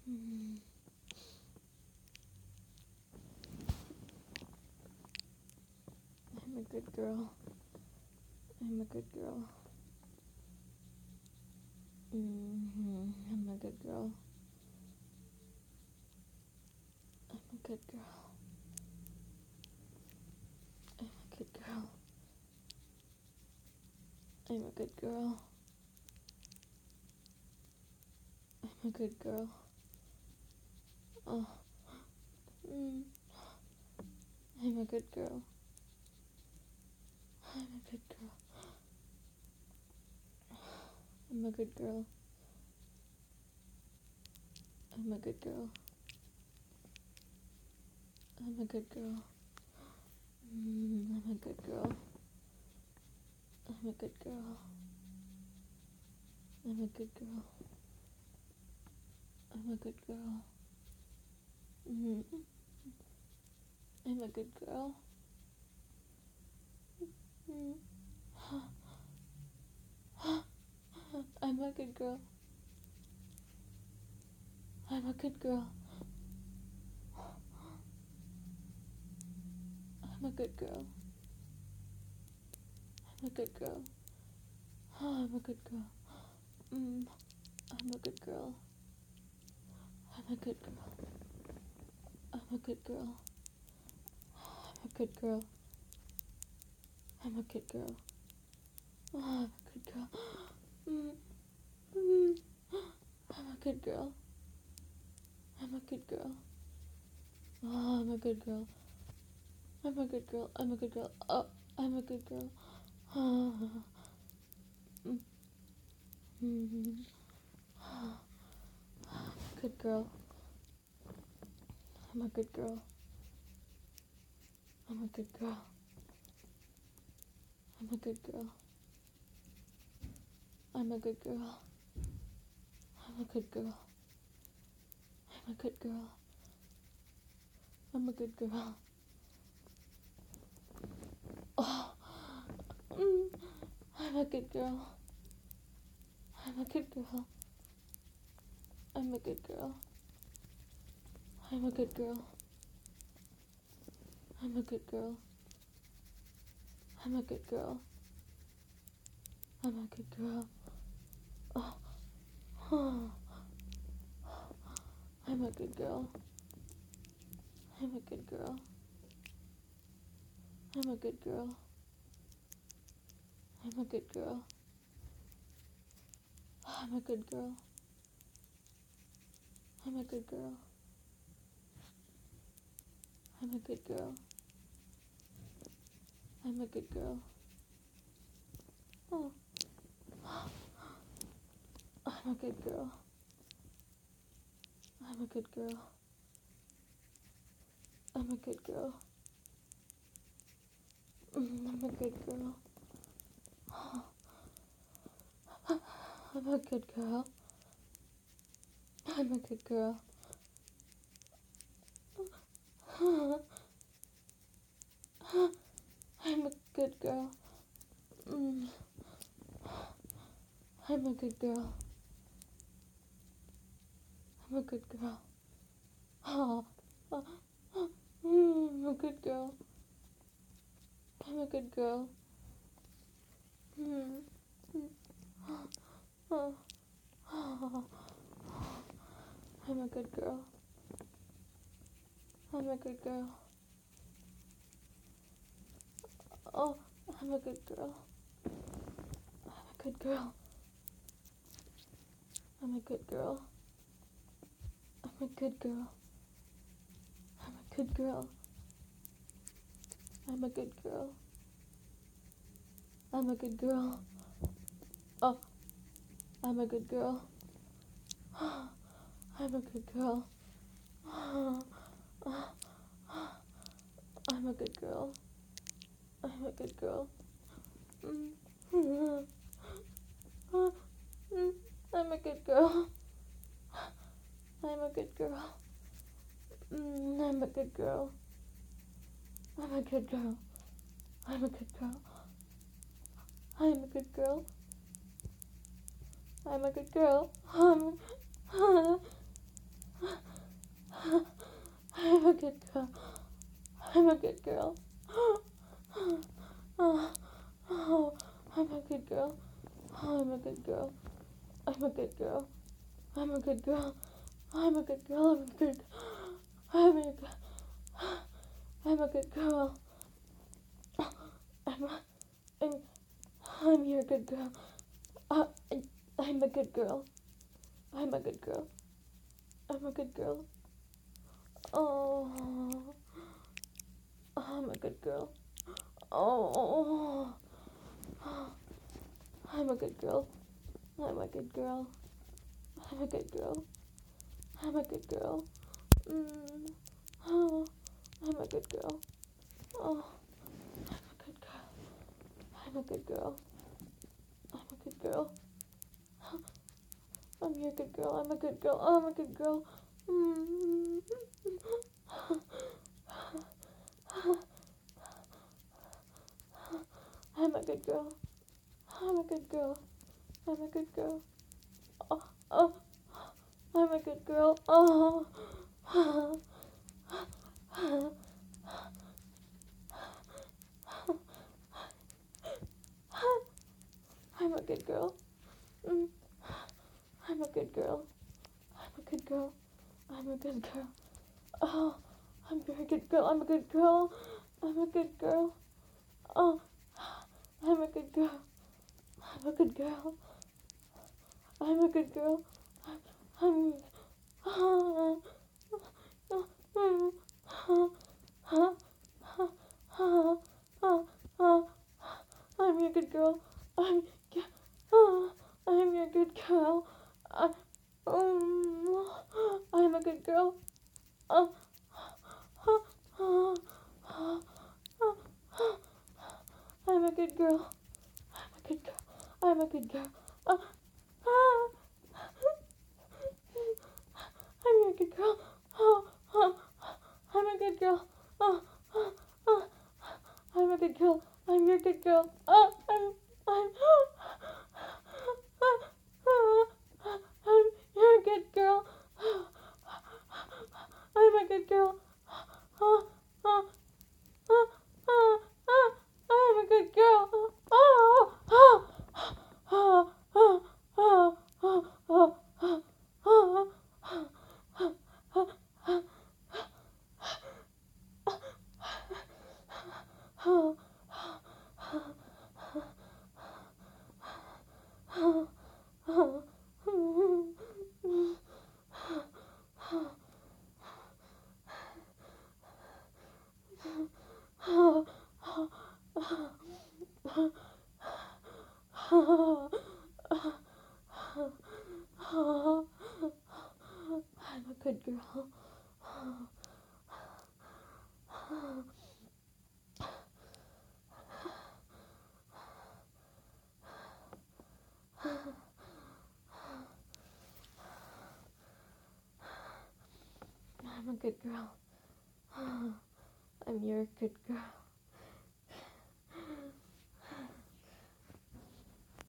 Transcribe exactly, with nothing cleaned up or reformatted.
Mm. I'm a good girl. I'm a good girl. Mm-hmm. I'm a good girl. I'm a good girl. I'm a good girl. I'm a good girl. I'm a good girl. Oh. Mm. I'm a good girl. I'm a good girl. I'm a good girl. I'm a good girl. I'm a good girl. Mm, I'm a good girl. I'm a good girl. I'm a good girl. I'm a good girl. Mm. I'm a good girl. Mm. I'm a good girl. I'm a good girl. I'm a good girl. I'm a good girl. Oh, I'm a good girl. Mm. I'm a good girl. I'm a good girl. I'm a good girl. I'm a good girl. I'm a good girl. Oh, I'm a good girl. Mm. Mm. I'm a good girl. I'm a good girl. Oh, I'm a good girl. I'm a good girl. I'm a good girl. Oh, I'm a good girl. Oh. Mm. Mm. Good girl. I'm a good girl. I'm a good girl. I'm a good girl. I'm a good girl. I'm a good girl. I'm a good girl. I'm a good girl. Oh. Mm. I'm a good girl. I'm a good girl. I'm a good girl. I'm a good girl. I'm a good girl. I'm a good girl. I'm a good girl. Oh. Oh. I'm a good girl. I'm a good girl. I'm a good girl. I'm a good girl. I'm a good girl. I'm a good girl. I'm a good girl. I'm a good girl. Oh. I'm a good girl. I'm a good girl. I'm a good girl. Mm, I'm a good girl. I'm a good girl. I'm a good girl. I'm a good girl. Mm. I'm a good girl. I'm a good girl. Oh. Mm, I'm a good girl. I'm a good girl. Mm. Oh. Oh. I'm a good girl. I'm a good girl. Oh, I'm a good girl. I'm a good girl. I'm a good girl. I'm a good girl. I'm a good girl. I'm a good girl. I'm a good girl. Oh, I'm a good girl. I'm a good girl. I'm a good girl. I'm a good girl. I'm a good girl. I'm a good girl. I'm a good girl. I'm a good girl. I'm a good girl. I'm a good girl. I'm a good girl. I'm I'm a good girl. Oh, oh, I'm a good girl. Oh, I'm a good girl. I'm a good girl. I'm a good girl. I'm a good girl. I'm a good. I'm a good. I'm a good girl. I'm a, I'm, I'm your good girl. Uh, I, I'm a good girl. I'm a good girl. I'm a good girl. Oh, I'm a good girl. Oh, I'm a good girl. I'm a good girl. I'm a good girl. I'm a good girl. Mm. Oh, I'm a good girl. Oh, I'm a good girl. I'm a good girl. I'm a good girl. I'm your good girl. I'm a good girl. Oh, I'm a good girl. Mm. I'm a good girl. I'm a good girl. I'm a good girl. Oh, oh, I'm a good girl. Oh, I'm a good girl. Mm. I'm a good girl. I'm a good girl. I'm a good girl. Oh, I'm a very good girl. I'm a good girl. I'm a good girl. Oh, I'm a good girl. I'm a good girl. I'm a good girl. I'm. Oh, oh, oh, oh, oh, oh, oh, oh, I'm your good girl. I'm. Oh, I'm your good girl. I, um, I'm a good girl. Oh, oh, oh, oh, oh, oh, I'm a good girl. I'm a good girl. I'm a good girl. Oh, oh, I'm your good girl. Oh, oh, I'm a good girl. Oh, oh, oh, I'm a good girl. I'm your good girl. Oh, I'm, I'm, oh, oh, I'm your good girl. I'm a good girl. Oh, oh, oh, oh, oh, I'm a good girl. Oh, oh, oh, oh, oh, oh, oh, oh, oh, oh, oh, oh, oh, oh, oh, I'm a good girl. I'm a good girl. I'm your good girl.